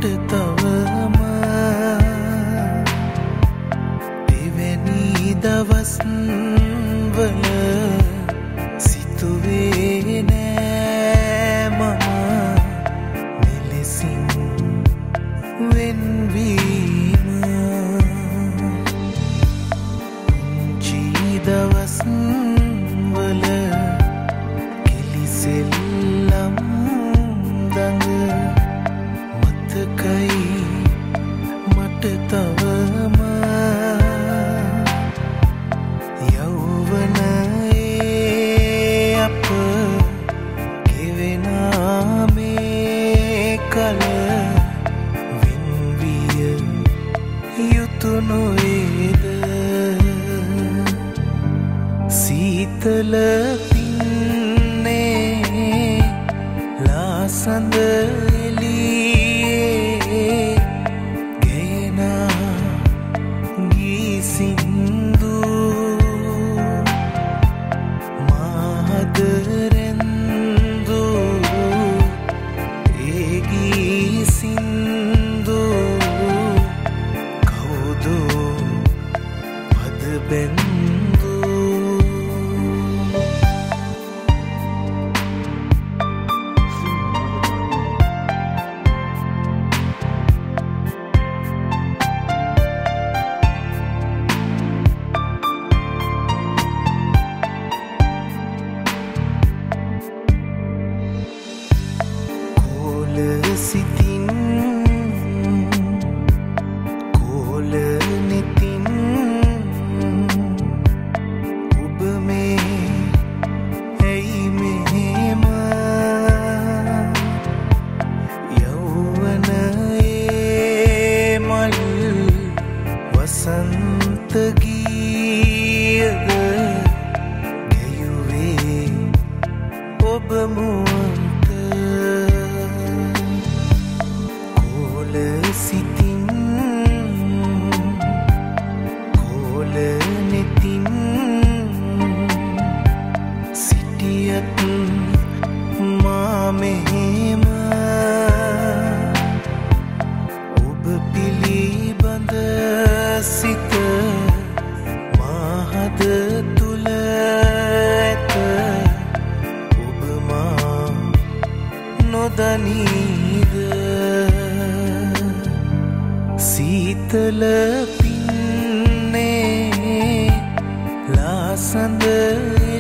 මට තවම දෙවැනි දවස් වල සිතුවේ නෑ මම මෙලෙසින් වෙන්වීම පුංචි දවස් වල කිලිසෙල්ලම් දඟ මතකයි මට තවම යෞවනයේ අප ගෙවෙනා මේ කල වෙන්විය යුතු නොවේද සීතල පින්නේ ලාසඳ එළියේ ගෙනා ගී සින්දු මාහද රැන්දු ඒ ගී සින්දු කවුදෝ පද බැන්දු සිතින් කෝල නෙතින් ඔබ මේ ඇයි මෙහෙම යෞවනයේ මල් වසන්ත ගීයද ගැයුවේ ඔබ මුවන්ත සිතින් කෝල නෙතින් සිටියත් මා මෙහෙම ඔබ පිළිබඳ සිත මාහද තුල ඇත ඔබ මා නොදනීද සීතල පින්නේ ලාසඳ